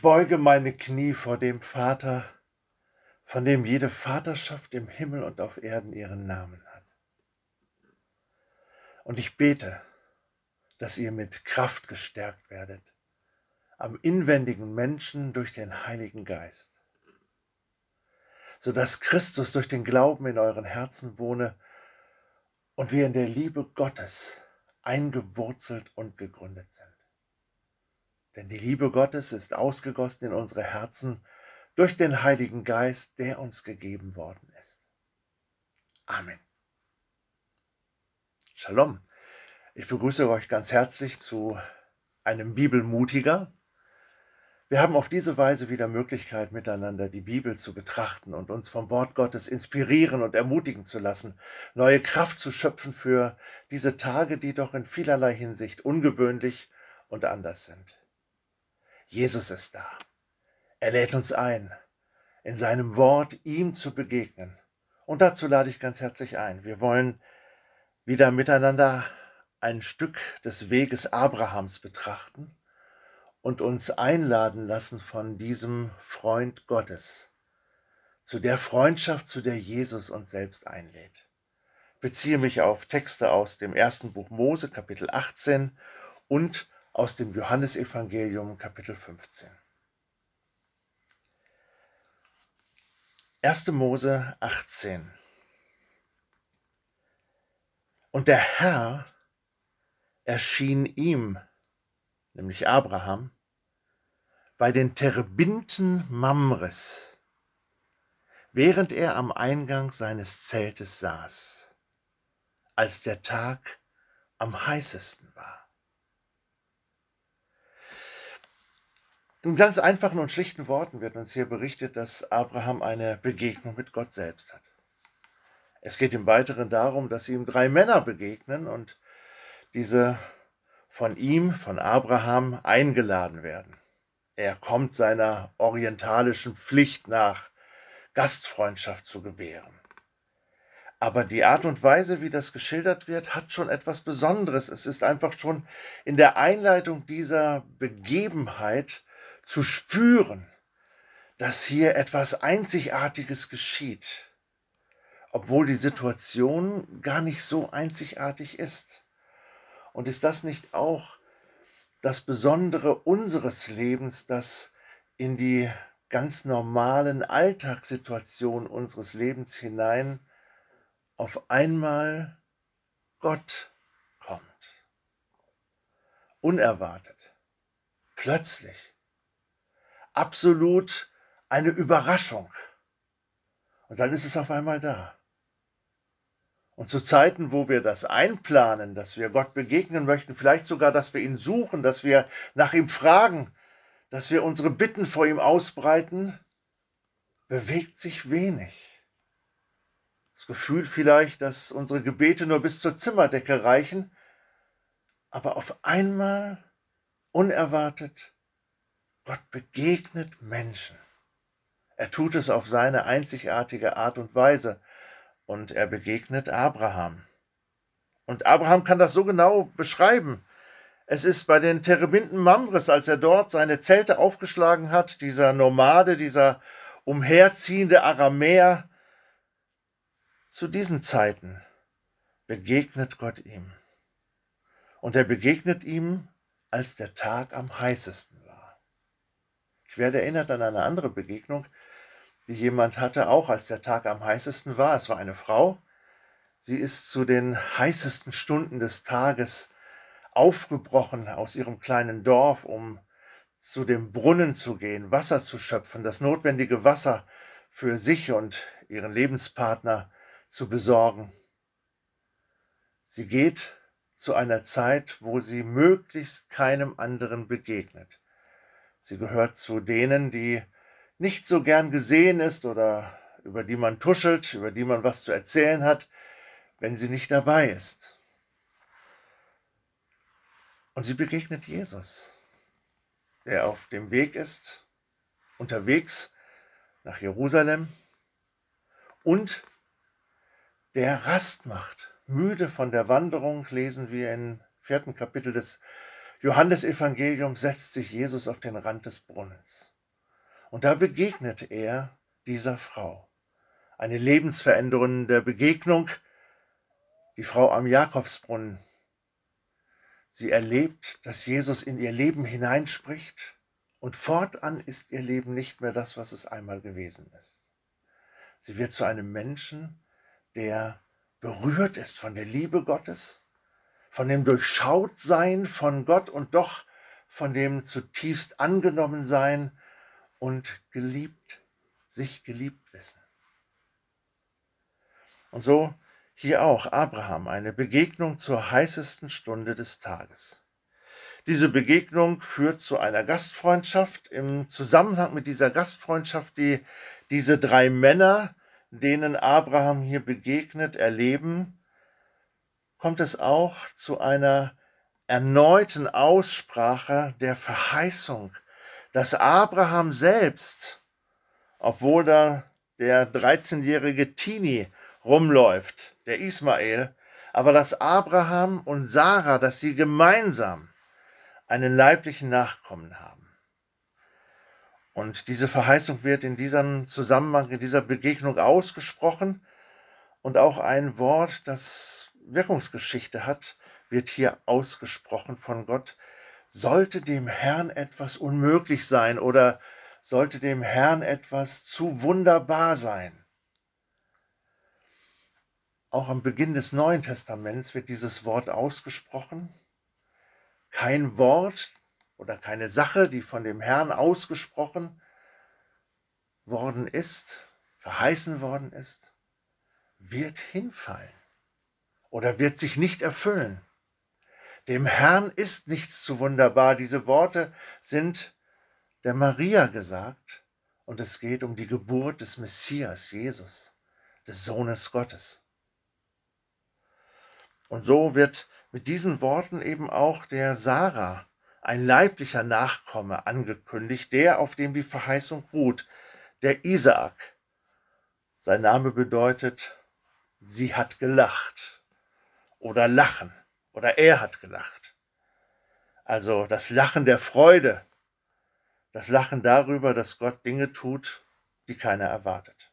beuge meine Knie vor dem Vater, von dem jede Vaterschaft im Himmel und auf Erden ihren Namen hat. Und ich bete, dass ihr mit Kraft gestärkt werdet, am inwendigen Menschen durch den Heiligen Geist, sodass Christus durch den Glauben in euren Herzen wohne und wir in der Liebe Gottes eingewurzelt und gegründet sind. Denn die Liebe Gottes ist ausgegossen in unsere Herzen durch den Heiligen Geist, der uns gegeben worden ist. Amen. Shalom. Ich begrüße euch ganz herzlich zu einem Bibelmutiger. Wir haben auf diese Weise wieder Möglichkeit, miteinander die Bibel zu betrachten und uns vom Wort Gottes inspirieren und ermutigen zu lassen, neue Kraft zu schöpfen für diese Tage, die doch in vielerlei Hinsicht ungewöhnlich und anders sind. Jesus ist da. Er lädt uns ein, in seinem Wort ihm zu begegnen. Und dazu lade ich ganz herzlich ein. Wir wollen wieder miteinander ein Stück des Weges Abrahams betrachten und uns einladen lassen von diesem Freund Gottes, zu der Freundschaft, zu der Jesus uns selbst einlädt. Ich beziehe mich auf Texte aus dem ersten Buch Mose, Kapitel 18 und aus dem Johannesevangelium, Kapitel 15. 1. Mose 18. Und der Herr erschien ihm, nämlich Abraham, bei den Terebinten Mamres, während er am Eingang seines Zeltes saß, als der Tag am heißesten war. In ganz einfachen und schlichten Worten wird uns hier berichtet, dass Abraham eine Begegnung mit Gott selbst hat. Es geht im Weiteren darum, dass ihm 3 Männer begegnen und diese von ihm, von Abraham, eingeladen werden. Er kommt seiner orientalischen Pflicht nach, Gastfreundschaft zu gewähren. Aber die Art und Weise, wie das geschildert wird, hat schon etwas Besonderes. Es ist einfach schon in der Einleitung dieser Begebenheit zu spüren, dass hier etwas Einzigartiges geschieht, obwohl die Situation gar nicht so einzigartig ist. Und ist das nicht auch das Besondere unseres Lebens, dass in die ganz normalen Alltagssituationen unseres Lebens hinein auf einmal Gott kommt? Unerwartet, plötzlich, absolut eine Überraschung. Und dann ist es auf einmal da. Und zu Zeiten, wo wir das einplanen, dass wir Gott begegnen möchten, vielleicht sogar, dass wir ihn suchen, dass wir nach ihm fragen, dass wir unsere Bitten vor ihm ausbreiten, bewegt sich wenig. Das Gefühl vielleicht, dass unsere Gebete nur bis zur Zimmerdecke reichen, aber auf einmal, unerwartet, Gott begegnet Menschen. Er tut es auf seine einzigartige Art und Weise und er begegnet Abraham. Und Abraham kann das so genau beschreiben. Es ist bei den Terebinten Mamres, als er dort seine Zelte aufgeschlagen hat, dieser Nomade, dieser umherziehende Aramäer, zu diesen Zeiten begegnet Gott ihm. Und er begegnet ihm, als der Tag am heißesten war. Ich werde erinnert an eine andere Begegnung, die jemand hatte, auch als der Tag am heißesten war. Es war eine Frau. Sie ist zu den heißesten Stunden des Tages aufgebrochen aus ihrem kleinen Dorf, um zu dem Brunnen zu gehen, Wasser zu schöpfen, das notwendige Wasser für sich und ihren Lebenspartner zu besorgen. Sie geht zu einer Zeit, wo sie möglichst keinem anderen begegnet. Sie gehört zu denen, die nicht so gern gesehen ist oder über die man tuschelt, über die man was zu erzählen hat, wenn sie nicht dabei ist. Und sie begegnet Jesus, der auf dem Weg ist, unterwegs nach Jerusalem und der Rast macht. Müde von der Wanderung, lesen wir im 4. Kapitel des Johannesevangeliums, setzt sich Jesus auf den Rand des Brunnens. Und da begegnet er dieser Frau. Eine lebensverändernde Begegnung, die Frau am Jakobsbrunnen. Sie erlebt, dass Jesus in ihr Leben hineinspricht und fortan ist ihr Leben nicht mehr das, was es einmal gewesen ist. Sie wird zu einem Menschen, der berührt ist von der Liebe Gottes, von dem Durchschautsein von Gott und doch von dem zutiefst angenommen sein und sich geliebt wissen. Und so hier auch Abraham, eine Begegnung zur heißesten Stunde des Tages. Diese Begegnung führt zu einer Gastfreundschaft. Im Zusammenhang mit dieser Gastfreundschaft, die diese drei Männer, denen Abraham hier begegnet, erleben, kommt es auch zu einer erneuten Aussprache der Verheißung, dass Abraham selbst, obwohl da der 13-jährige Teenie rumläuft, der Ismael, aber dass Abraham und Sarah, dass sie gemeinsam einen leiblichen Nachkommen haben. Und diese Verheißung wird in diesem Zusammenhang, in dieser Begegnung ausgesprochen und auch ein Wort, das Wirkungsgeschichte hat, wird hier ausgesprochen von Gott. Sollte dem Herrn etwas unmöglich sein oder sollte dem Herrn etwas zu wunderbar sein? Auch am Beginn des Neuen Testaments wird dieses Wort ausgesprochen. Kein Wort oder keine Sache, die von dem Herrn ausgesprochen worden ist, verheißen worden ist, wird hinfallen oder wird sich nicht erfüllen. Dem Herrn ist nichts zu wunderbar. Diese Worte sind der Maria gesagt und es geht um die Geburt des Messias, Jesus, des Sohnes Gottes. Und so wird mit diesen Worten eben auch der Sarah ein leiblicher Nachkomme angekündigt, der, auf dem die Verheißung ruht, der Isaak. Sein Name bedeutet, sie hat gelacht oder lachen oder er hat gelacht. Also das Lachen der Freude, das Lachen darüber, dass Gott Dinge tut, die keiner erwartet.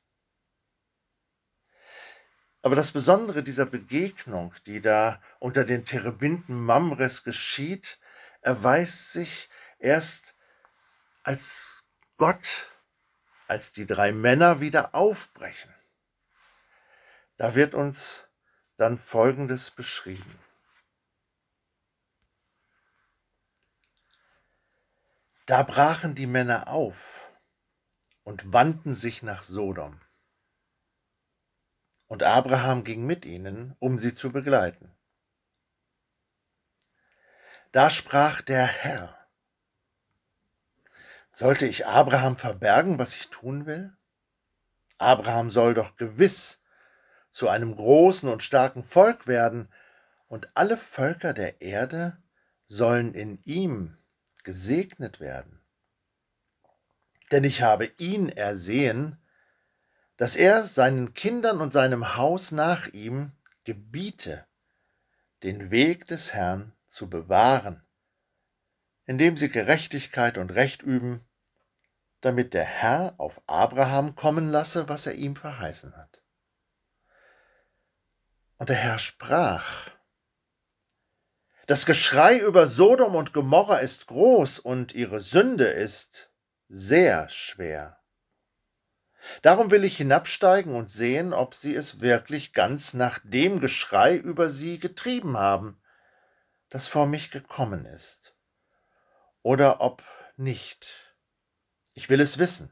Aber das Besondere dieser Begegnung, die da unter den Terebinten Mamres geschieht, erweist sich erst als Gott, als die drei Männer wieder aufbrechen. Da wird uns dann Folgendes beschrieben. Da brachen die Männer auf und wandten sich nach Sodom. Und Abraham ging mit ihnen, um sie zu begleiten. Da sprach der Herr: Sollte ich Abraham verbergen, was ich tun will? Abraham soll doch gewiss zu einem großen und starken Volk werden, und alle Völker der Erde sollen in ihm gesegnet werden. Denn ich habe ihn ersehen, dass er seinen Kindern und seinem Haus nach ihm gebiete, den Weg des Herrn zu bewahren, indem sie Gerechtigkeit und Recht üben, damit der Herr auf Abraham kommen lasse, was er ihm verheißen hat. Und der Herr sprach: Das Geschrei über Sodom und Gomorra ist groß und ihre Sünde ist sehr schwer. Darum will ich hinabsteigen und sehen, ob sie es wirklich ganz nach dem Geschrei über sie getrieben haben, das vor mich gekommen ist, oder ob nicht. Ich will es wissen.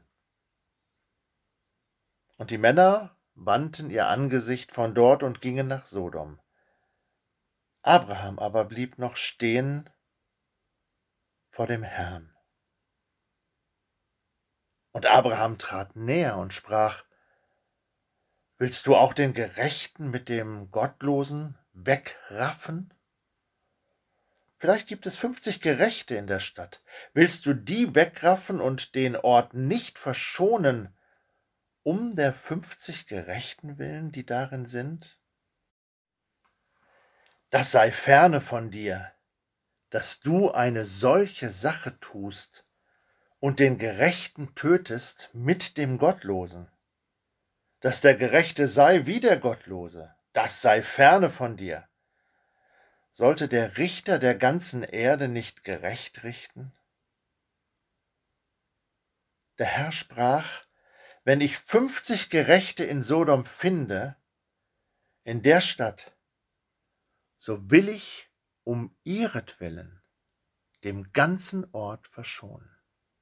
Und die Männer wandten ihr Angesicht von dort und gingen nach Sodom. Abraham aber blieb noch stehen vor dem Herrn. Und Abraham trat näher und sprach: Willst du auch den Gerechten mit dem Gottlosen wegraffen? Vielleicht gibt es 50 Gerechte in der Stadt. Willst du die wegraffen und den Ort nicht verschonen, um der 50 Gerechten willen, die darin sind? Das sei ferne von dir, dass du eine solche Sache tust, und den Gerechten tötest mit dem Gottlosen, dass der Gerechte sei wie der Gottlose, das sei ferne von dir. Sollte der Richter der ganzen Erde nicht gerecht richten? Der Herr sprach: Wenn ich 50 Gerechte in Sodom finde, in der Stadt, so will ich um ihretwillen dem ganzen Ort verschonen.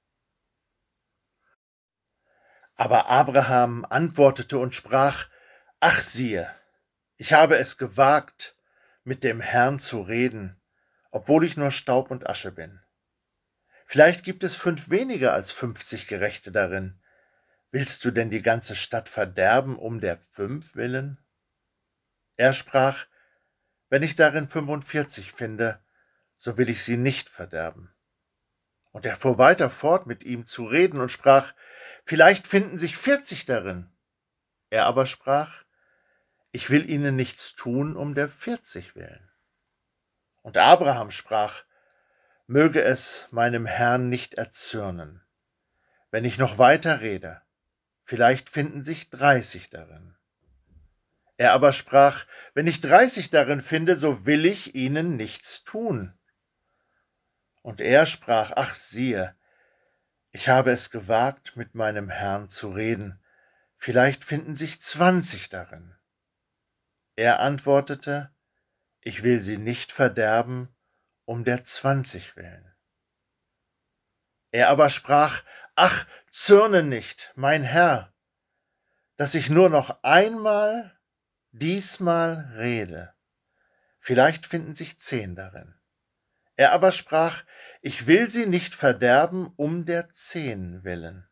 Aber Abraham antwortete und sprach: Ach siehe, ich habe es gewagt, mit dem Herrn zu reden, obwohl ich nur Staub und Asche bin. Vielleicht gibt es 5 weniger als 50 Gerechte darin. Willst du denn die ganze Stadt verderben um der 5 willen? Er sprach: Wenn ich darin 45 finde, so will ich sie nicht verderben. Und er fuhr weiter fort, mit ihm zu reden und sprach: Vielleicht finden sich 40 darin. Er aber sprach: Ich will ihnen nichts tun um der 40 willen. Und Abraham sprach: Möge es meinem Herrn nicht erzürnen, wenn ich noch weiter rede. Vielleicht finden sich 30 darin. Er aber sprach: Wenn ich 30 darin finde, so will ich ihnen nichts tun. Und er sprach: Ach siehe, ich habe es gewagt, mit meinem Herrn zu reden. Vielleicht finden sich 20 darin. Er antwortete: Ich will sie nicht verderben um der 20 willen. Er aber sprach: Ach, zürne nicht, mein Herr, dass ich nur noch einmal diesmal rede. Vielleicht finden sich 10 darin. Er aber sprach: Ich will sie nicht verderben um der 10 willen.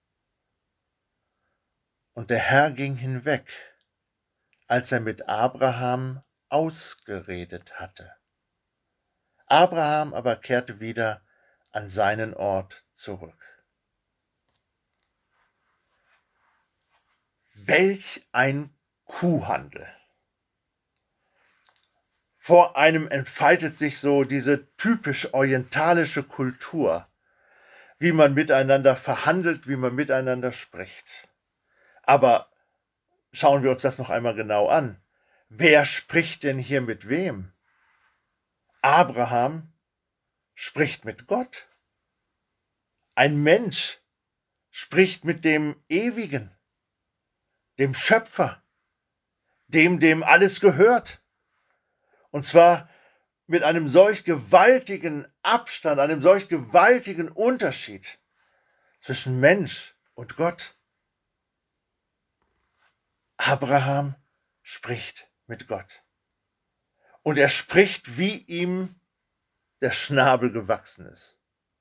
Und der Herr ging hinweg, als er mit Abraham ausgeredet hatte. Abraham aber kehrte wieder an seinen Ort zurück. Welch ein Kuhhandel! Vor einem entfaltet sich so diese typisch orientalische Kultur, wie man miteinander verhandelt, wie man miteinander spricht. Aber schauen wir uns das noch einmal genau an. Wer spricht denn hier mit wem? Abraham spricht mit Gott. Ein Mensch spricht mit dem Ewigen, dem Schöpfer, dem alles gehört. Und zwar mit einem solch gewaltigen Abstand, einem solch gewaltigen Unterschied zwischen Mensch und Gott. Abraham spricht mit Gott. Und er spricht, wie ihm der Schnabel gewachsen ist.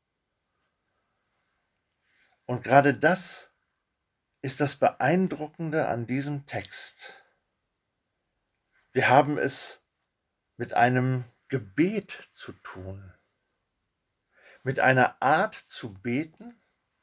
Und gerade das ist das Beeindruckende an diesem Text. Wir haben es mit einem Gebet zu tun, mit einer Art zu beten,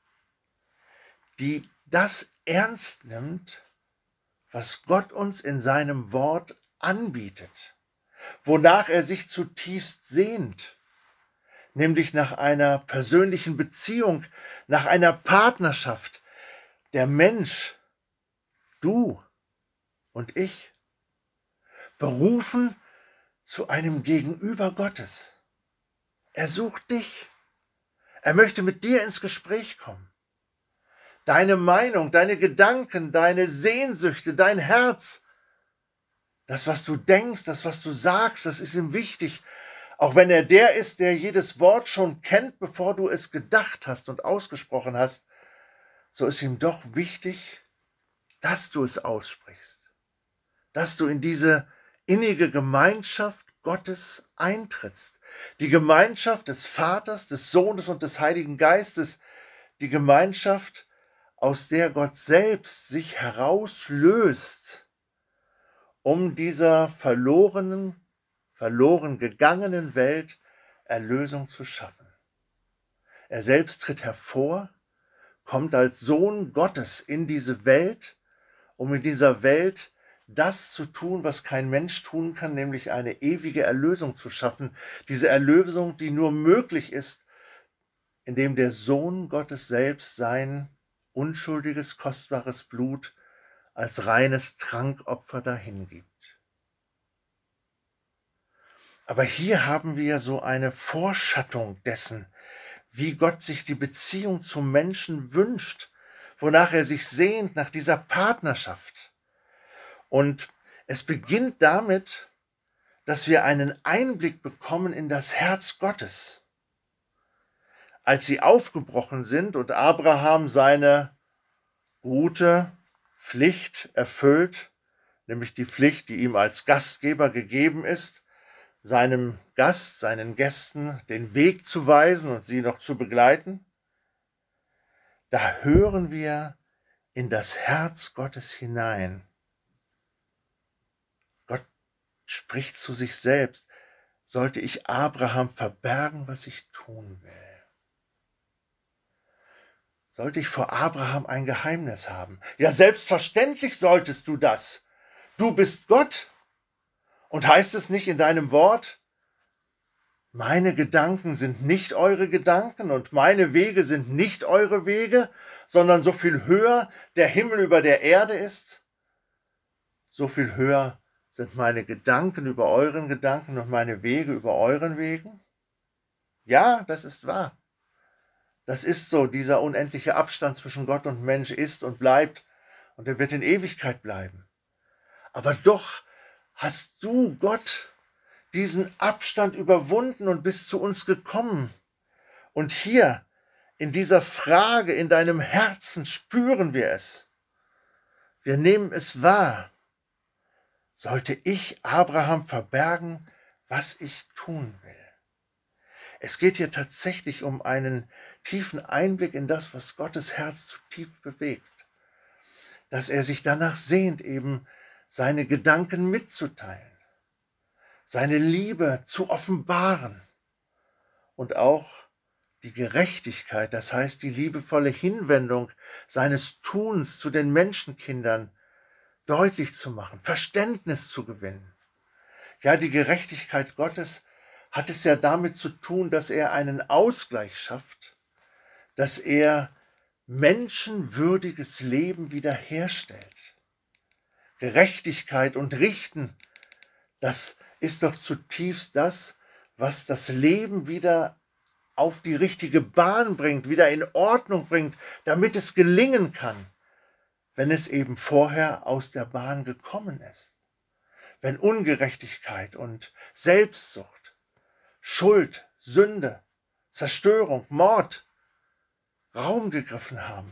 die das ernst nimmt, was Gott uns in seinem Wort anbietet, wonach er sich zutiefst sehnt, nämlich nach einer persönlichen Beziehung, nach einer Partnerschaft. Der Mensch, du und ich, berufen zu einem Gegenüber Gottes. Er sucht dich. Er möchte mit dir ins Gespräch kommen. Deine Meinung, deine Gedanken, deine Sehnsüchte, dein Herz, das, was du denkst, das, was du sagst, das ist ihm wichtig. Auch wenn er der ist, der jedes Wort schon kennt, bevor du es gedacht hast und ausgesprochen hast, so ist ihm doch wichtig, dass du es aussprichst, dass du in diese innige Gemeinschaft Gottes eintrittst. Die Gemeinschaft des Vaters, des Sohnes und des Heiligen Geistes, die Gemeinschaft, aus der Gott selbst sich herauslöst, um dieser verloren gegangenen Welt Erlösung zu schaffen. Er selbst tritt hervor, kommt als Sohn Gottes in diese Welt, um in dieser Welt das zu tun, was kein Mensch tun kann, nämlich eine ewige Erlösung zu schaffen. Diese Erlösung, die nur möglich ist, in dem der Sohn Gottes selbst sein unschuldiges, kostbares Blut als reines Trankopfer dahingibt. Aber hier haben wir so eine Vorschattung dessen, wie Gott sich die Beziehung zum Menschen wünscht, wonach er sich sehnt, nach dieser Partnerschaft. Und es beginnt damit, dass wir einen Einblick bekommen in das Herz Gottes. Als sie aufgebrochen sind und Abraham seine gute Pflicht erfüllt, nämlich die Pflicht, die ihm als Gastgeber gegeben ist, seinem Gast, seinen Gästen den Weg zu weisen und sie noch zu begleiten, da hören wir in das Herz Gottes hinein. Gott spricht zu sich selbst: Sollte ich Abraham verbergen, was ich tun will? Sollte ich vor Abraham ein Geheimnis haben? Ja, selbstverständlich solltest du das. Du bist Gott. Und heißt es nicht in deinem Wort: Meine Gedanken sind nicht eure Gedanken und meine Wege sind nicht eure Wege, sondern so viel höher der Himmel über der Erde ist, so viel höher sind meine Gedanken über euren Gedanken und meine Wege über euren Wegen? Ja, das ist wahr. Das ist so, dieser unendliche Abstand zwischen Gott und Mensch ist und bleibt und er wird in Ewigkeit bleiben. Aber doch hast du, Gott, diesen Abstand überwunden und bist zu uns gekommen. Und hier, in dieser Frage, in deinem Herzen spüren wir es. Wir nehmen es wahr. Sollte ich Abraham verbergen, was ich tun will? Es geht hier tatsächlich um einen tiefen Einblick in das, was Gottes Herz zutiefst bewegt. Dass er sich danach sehnt, eben seine Gedanken mitzuteilen, seine Liebe zu offenbaren und auch die Gerechtigkeit, das heißt die liebevolle Hinwendung seines Tuns zu den Menschenkindern deutlich zu machen, Verständnis zu gewinnen. Ja, die Gerechtigkeit Gottes hat es ja damit zu tun, dass er einen Ausgleich schafft, dass er menschenwürdiges Leben wiederherstellt. Gerechtigkeit und Richten, das ist doch zutiefst das, was das Leben wieder auf die richtige Bahn bringt, wieder in Ordnung bringt, damit es gelingen kann, wenn es eben vorher aus der Bahn gekommen ist. Wenn Ungerechtigkeit und Selbstsucht, Schuld, Sünde, Zerstörung, Mord Raum gegriffen haben.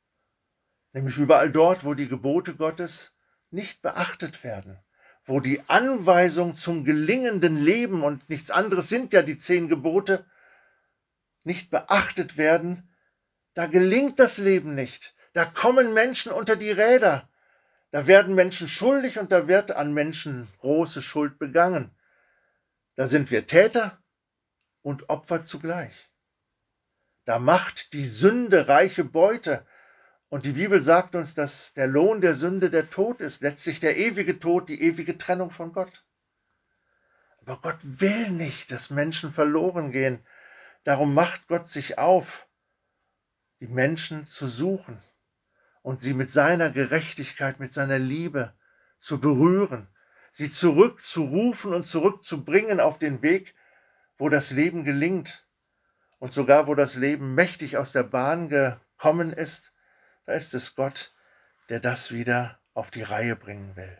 Nämlich überall dort, wo die Gebote Gottes nicht beachtet werden, wo die Anweisung zum gelingenden Leben, und nichts anderes sind ja die 10 Gebote, nicht beachtet werden, da gelingt das Leben nicht. Da kommen Menschen unter die Räder. Da werden Menschen schuldig und da wird an Menschen große Schuld begangen. Da sind wir Täter und Opfer zugleich. Da macht die Sünde reiche Beute. Und die Bibel sagt uns, dass der Lohn der Sünde der Tod ist, letztlich der ewige Tod, die ewige Trennung von Gott. Aber Gott will nicht, dass Menschen verloren gehen. Darum macht Gott sich auf, die Menschen zu suchen und sie mit seiner Gerechtigkeit, mit seiner Liebe zu berühren, sie zurückzurufen und zurückzubringen auf den Weg, wo das Leben gelingt und sogar wo das Leben mächtig aus der Bahn gekommen ist. Da ist es Gott, der das wieder auf die Reihe bringen will.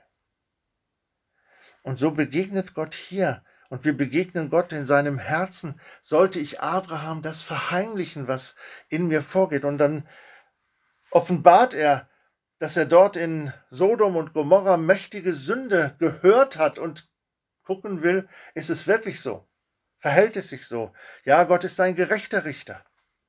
Und so begegnet Gott hier und wir begegnen Gott in seinem Herzen. Sollte ich Abraham das verheimlichen, was in mir vorgeht? Und dann offenbart er, dass er dort in Sodom und Gomorra mächtige Sünde gehört hat und gucken will, ist es wirklich so? Verhält es sich so? Ja, Gott ist ein gerechter Richter.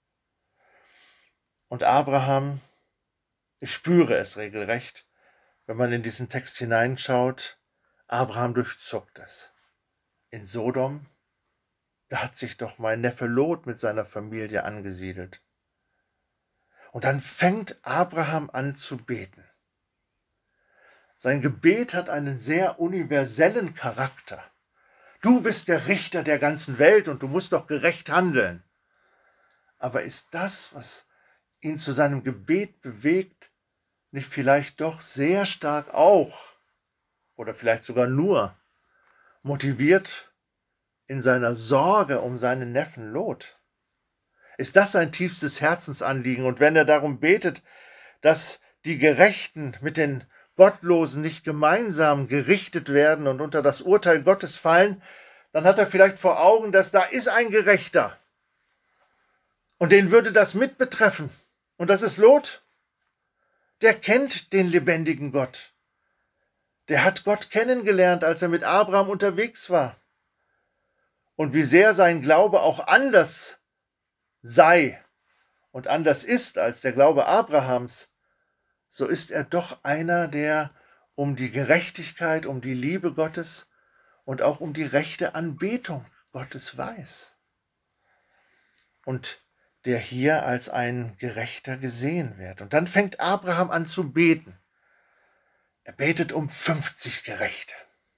Und Abraham, ich spüre es regelrecht, wenn man in diesen Text hineinschaut, Abraham durchzuckt es. In Sodom, da hat sich doch mein Neffe Lot mit seiner Familie angesiedelt. Und dann fängt Abraham an zu beten. Sein Gebet hat einen sehr universellen Charakter. Du bist der Richter der ganzen Welt und du musst doch gerecht handeln. Aber ist das, was ihn zu seinem Gebet bewegt, nicht vielleicht doch sehr stark auch oder vielleicht sogar nur motiviert in seiner Sorge um seinen Neffen Lot? Ist das sein tiefstes Herzensanliegen? Und wenn er darum betet, dass die Gerechten mit den Gottlosen nicht gemeinsam gerichtet werden und unter das Urteil Gottes fallen, dann hat er vielleicht vor Augen, dass da ist ein Gerechter. Und den würde das mit betreffen. Und das ist Lot. Der kennt den lebendigen Gott. Der hat Gott kennengelernt, als er mit Abraham unterwegs war. Und wie sehr sein Glaube auch anders sei und anders ist als der Glaube Abrahams, so ist er doch einer, der um die Gerechtigkeit, um die Liebe Gottes und auch um die rechte Anbetung Gottes weiß. Und der hier als ein Gerechter gesehen wird. Und dann fängt Abraham an zu beten. Er betet um 50 Gerechte.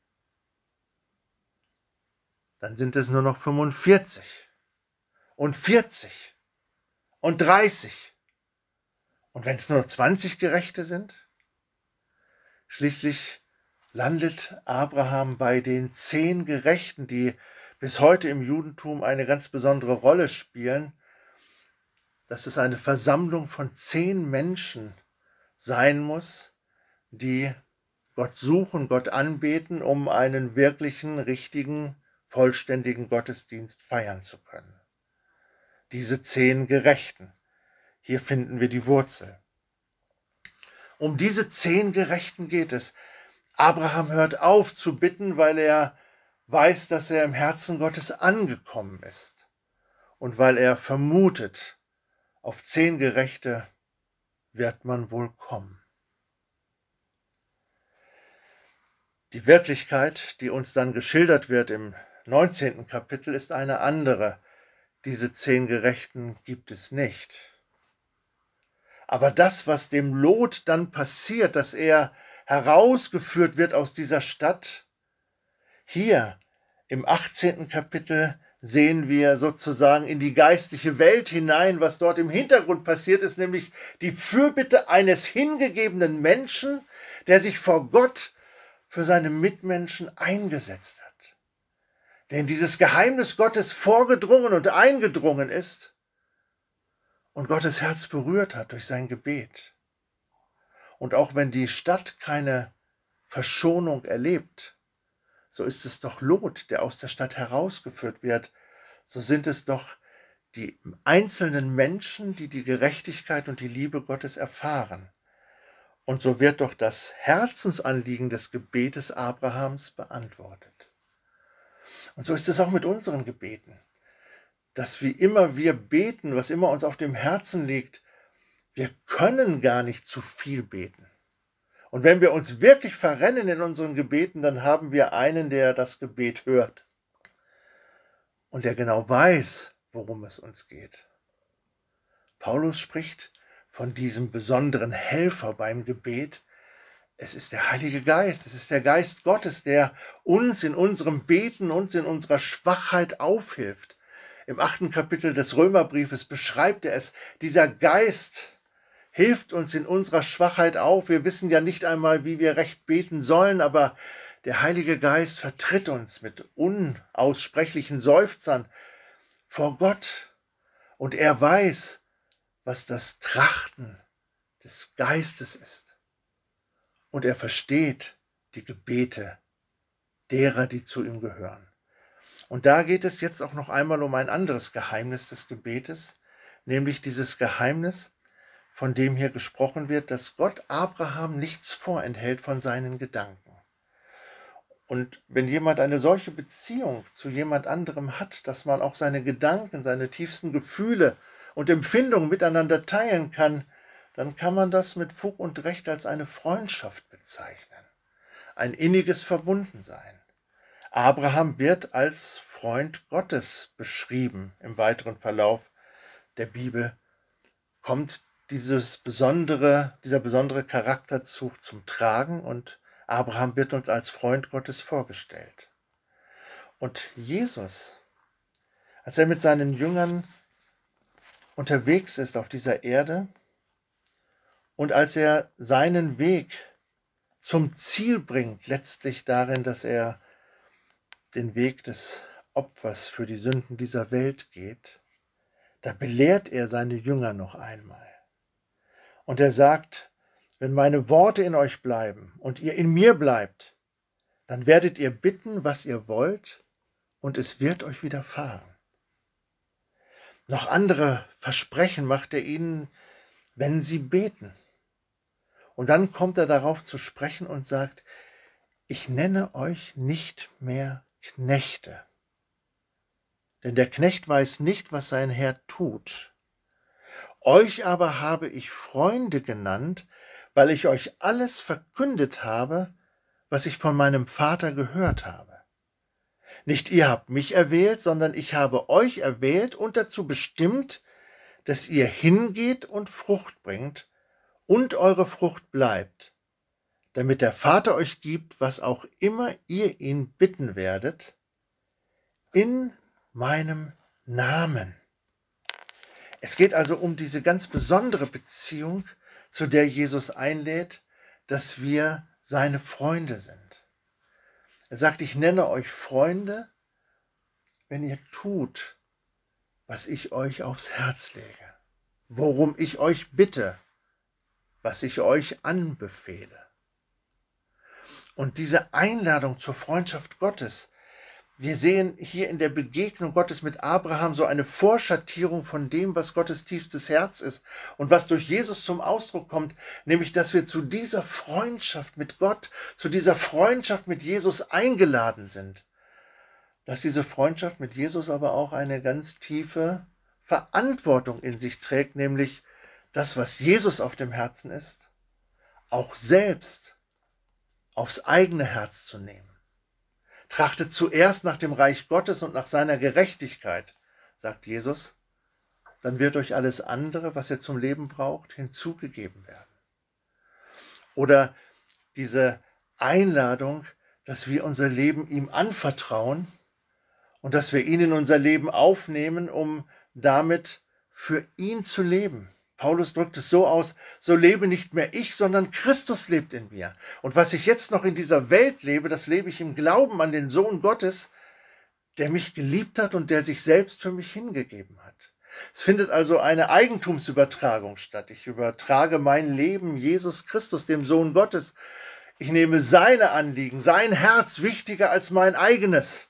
Dann sind es nur noch 45 und 40 und 30. Und wenn es nur 20 Gerechte sind? Schließlich landet Abraham bei den 10 Gerechten, die bis heute im Judentum eine ganz besondere Rolle spielen. Dass es eine Versammlung von 10 Menschen sein muss, die Gott suchen, Gott anbeten, um einen wirklichen, richtigen, vollständigen Gottesdienst feiern zu können. Diese 10 Gerechten. Hier finden wir die Wurzel. Um diese 10 Gerechten geht es. Abraham hört auf zu bitten, weil er weiß, dass er im Herzen Gottes angekommen ist und weil er vermutet, auf 10 Gerechte wird man wohl kommen. Die Wirklichkeit, die uns dann geschildert wird im 19. Kapitel, ist eine andere. Diese 10 Gerechten gibt es nicht. Aber das, was dem Lot dann passiert, dass er herausgeführt wird aus dieser Stadt, hier im 18. Kapitel sehen wir sozusagen in die geistliche Welt hinein, was dort im Hintergrund passiert ist, nämlich die Fürbitte eines hingegebenen Menschen, der sich vor Gott für seine Mitmenschen eingesetzt hat, der in dieses Geheimnis Gottes vorgedrungen und eingedrungen ist und Gottes Herz berührt hat durch sein Gebet. Und auch wenn die Stadt keine Verschonung erlebt, so ist es doch Lot, der aus der Stadt herausgeführt wird. So sind es doch die einzelnen Menschen, die die Gerechtigkeit und die Liebe Gottes erfahren. Und so wird doch das Herzensanliegen des Gebetes Abrahams beantwortet. Und so ist es auch mit unseren Gebeten, dass wie immer wir beten, was immer uns auf dem Herzen liegt, wir können gar nicht zu viel beten. Und wenn wir uns wirklich verrennen in unseren Gebeten, dann haben wir einen, der das Gebet hört und der genau weiß, worum es uns geht. Paulus spricht von diesem besonderen Helfer beim Gebet. Es ist der Heilige Geist, es ist der Geist Gottes, der uns in unserem Beten, uns in unserer Schwachheit aufhilft. Im 8. Kapitel des Römerbriefes beschreibt er es. Dieser Geist hilft uns in unserer Schwachheit auf. Wir wissen ja nicht einmal, wie wir recht beten sollen, aber der Heilige Geist vertritt uns mit unaussprechlichen Seufzern vor Gott. Und er weiß, was das Trachten des Geistes ist. Und er versteht die Gebete derer, die zu ihm gehören. Und da geht es jetzt auch noch einmal um ein anderes Geheimnis des Gebetes, nämlich dieses Geheimnis, von dem hier gesprochen wird, dass Gott Abraham nichts vorenthält von seinen Gedanken. Und wenn jemand eine solche Beziehung zu jemand anderem hat, dass man auch seine Gedanken, seine tiefsten Gefühle und Empfindungen miteinander teilen kann, dann kann man das mit Fug und Recht als eine Freundschaft bezeichnen, ein inniges Verbundensein. Abraham wird als Freund Gottes beschrieben. Im weiteren Verlauf der Bibel kommt dieser besondere Charakterzug zum Tragen und Abraham wird uns als Freund Gottes vorgestellt. Und Jesus, als er mit seinen Jüngern unterwegs ist auf dieser Erde und als er seinen Weg zum Ziel bringt, letztlich darin, dass er den Weg des Opfers für die Sünden dieser Welt geht, da belehrt er seine Jünger noch einmal. Und er sagt, wenn meine Worte in euch bleiben und ihr in mir bleibt, dann werdet ihr bitten, was ihr wollt, und es wird euch widerfahren. Noch andere Versprechen macht er ihnen, wenn sie beten. Und dann kommt er darauf zu sprechen und sagt, ich nenne euch nicht mehr Knechte. Denn der Knecht weiß nicht, was sein Herr tut. Euch aber habe ich Freunde genannt, weil ich euch alles verkündet habe, was ich von meinem Vater gehört habe. Nicht ihr habt mich erwählt, sondern ich habe euch erwählt und dazu bestimmt, dass ihr hingeht und Frucht bringt und eure Frucht bleibt, damit der Vater euch gibt, was auch immer ihr ihn bitten werdet, in meinem Namen. Es geht also um diese ganz besondere Beziehung, zu der Jesus einlädt, dass wir seine Freunde sind. Er sagt, ich nenne euch Freunde, wenn ihr tut, was ich euch aufs Herz lege, worum ich euch bitte, was ich euch anbefehle. Und diese Einladung zur Freundschaft Gottes, wir sehen hier in der Begegnung Gottes mit Abraham so eine Vorschattierung von dem, was Gottes tiefstes Herz ist und was durch Jesus zum Ausdruck kommt, nämlich, dass wir zu dieser Freundschaft mit Gott, zu dieser Freundschaft mit Jesus eingeladen sind. Dass diese Freundschaft mit Jesus aber auch eine ganz tiefe Verantwortung in sich trägt, nämlich das, was Jesus auf dem Herzen ist, auch selbst aufs eigene Herz zu nehmen. Trachtet zuerst nach dem Reich Gottes und nach seiner Gerechtigkeit, sagt Jesus, dann wird euch alles andere, was ihr zum Leben braucht, hinzugegeben werden. Oder diese Einladung, dass wir unser Leben ihm anvertrauen und dass wir ihn in unser Leben aufnehmen, um damit für ihn zu leben. Paulus drückt es so aus, so lebe nicht mehr ich, sondern Christus lebt in mir. Und was ich jetzt noch in dieser Welt lebe, das lebe ich im Glauben an den Sohn Gottes, der mich geliebt hat und der sich selbst für mich hingegeben hat. Es findet also eine Eigentumsübertragung statt. Ich übertrage mein Leben Jesus Christus, dem Sohn Gottes. Ich nehme seine Anliegen, sein Herz wichtiger als mein eigenes.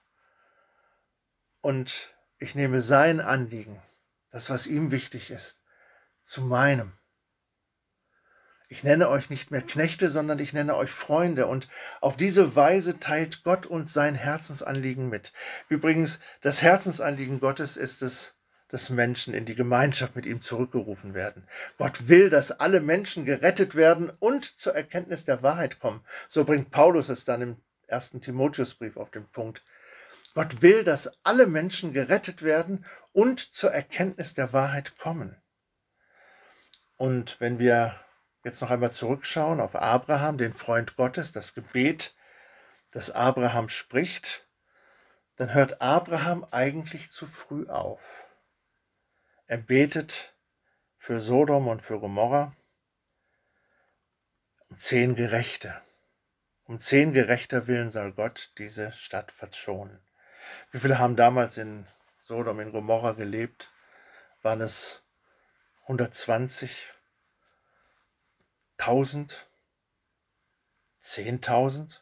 Und ich nehme sein Anliegen, das, was ihm wichtig ist, zu meinem. Ich nenne euch nicht mehr Knechte, sondern ich nenne euch Freunde. Und auf diese Weise teilt Gott uns sein Herzensanliegen mit. Übrigens, das Herzensanliegen Gottes ist es, dass Menschen in die Gemeinschaft mit ihm zurückgerufen werden. Gott will, dass alle Menschen gerettet werden und zur Erkenntnis der Wahrheit kommen. So bringt Paulus es dann im 1. Timotheusbrief auf den Punkt. Gott will, dass alle Menschen gerettet werden und zur Erkenntnis der Wahrheit kommen. Und wenn wir jetzt noch einmal zurückschauen auf Abraham, den Freund Gottes, das Gebet, das Abraham spricht, dann hört Abraham eigentlich zu früh auf. Er betet für Sodom und für Gomorra um 10 Gerechte. Um 10 Gerechter willen soll Gott diese Stadt verschonen. Wie viele haben damals in Sodom, in Gomorra gelebt? Waren es 120? 1000? 10.000?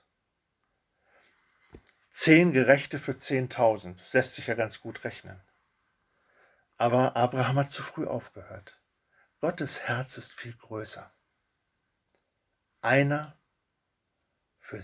10 Gerechte für 10.000. Das lässt sich ja ganz gut rechnen. Aber Abraham hat zu früh aufgehört. Gottes Herz ist viel größer. Einer für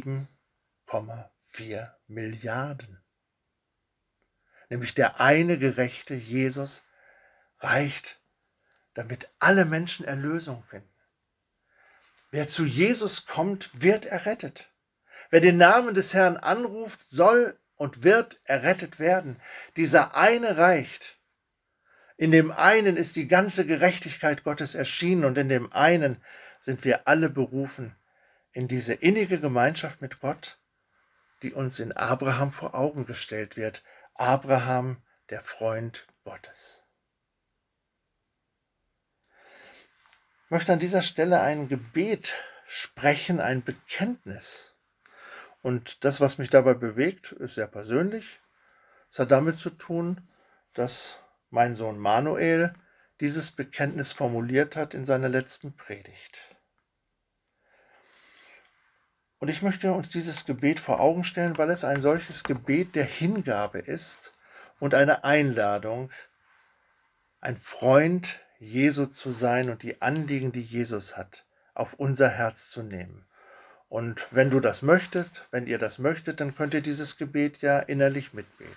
7,4 Milliarden. Nämlich der eine Gerechte, Jesus, reicht, damit alle Menschen Erlösung finden. Wer zu Jesus kommt, wird errettet. Wer den Namen des Herrn anruft, soll und wird errettet werden. Dieser eine reicht. In dem einen ist die ganze Gerechtigkeit Gottes erschienen und in dem einen sind wir alle berufen in diese innige Gemeinschaft mit Gott, die uns in Abraham vor Augen gestellt wird. Abraham, der Freund Gottes. Ich möchte an dieser Stelle ein Gebet sprechen, ein Bekenntnis. Und das, was mich dabei bewegt, ist sehr persönlich. Es hat damit zu tun, dass mein Sohn Manuel dieses Bekenntnis formuliert hat in seiner letzten Predigt. Und ich möchte uns dieses Gebet vor Augen stellen, weil es ein solches Gebet der Hingabe ist und eine Einladung, ein Freund Jesu zu sein und die Anliegen, die Jesus hat, auf unser Herz zu nehmen. Und wenn du das möchtest, wenn ihr das möchtet, dann könnt ihr dieses Gebet ja innerlich mitbeten.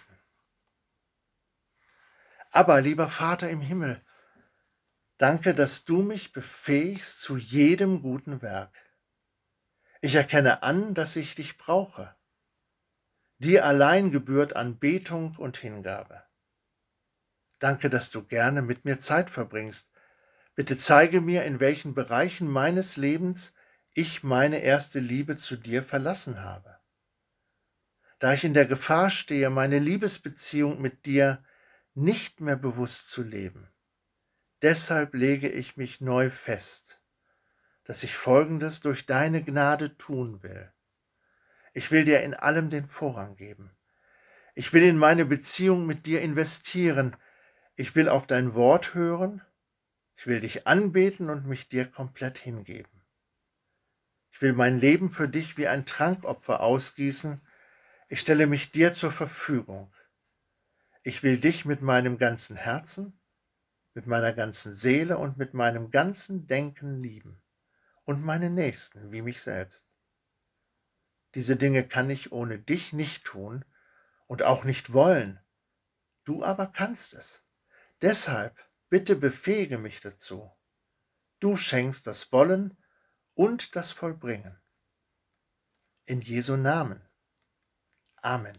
Aber, lieber Vater im Himmel, danke, dass du mich befähigst zu jedem guten Werk. Ich erkenne an, dass ich dich brauche. Dir allein gebührt Anbetung und Hingabe. Danke, dass du gerne mit mir Zeit verbringst. Bitte zeige mir, in welchen Bereichen meines Lebens ich meine erste Liebe zu dir verlassen habe. Da ich in der Gefahr stehe, meine Liebesbeziehung mit dir nicht mehr bewusst zu leben. Deshalb lege ich mich neu fest, dass ich Folgendes durch deine Gnade tun will. Ich will dir in allem den Vorrang geben. Ich will in meine Beziehung mit dir investieren. Ich will auf dein Wort hören. Ich will dich anbeten und mich dir komplett hingeben. Ich will mein Leben für dich wie ein Trankopfer ausgießen. Ich stelle mich dir zur Verfügung. Ich will dich mit meinem ganzen Herzen, mit meiner ganzen Seele und mit meinem ganzen Denken lieben und meine Nächsten wie mich selbst. Diese Dinge kann ich ohne dich nicht tun und auch nicht wollen. Du aber kannst es. Deshalb bitte befähige mich dazu. Du schenkst das Wollen und das Vollbringen. In Jesu Namen. Amen.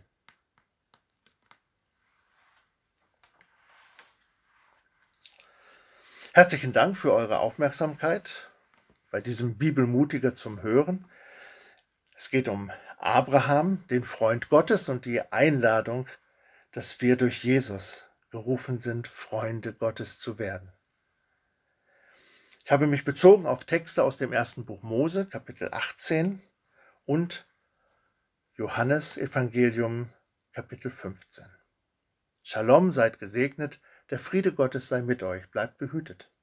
Herzlichen Dank für eure Aufmerksamkeit bei diesem Bibelmutiger zum Hören. Es geht um Abraham, den Freund Gottes, und die Einladung, dass wir durch Jesus gerufen sind, Freunde Gottes zu werden. Ich habe mich bezogen auf Texte aus dem ersten Buch Mose, Kapitel 18 und Johannes Evangelium, Kapitel 15. Shalom, seid gesegnet, der Friede Gottes sei mit euch, bleibt behütet.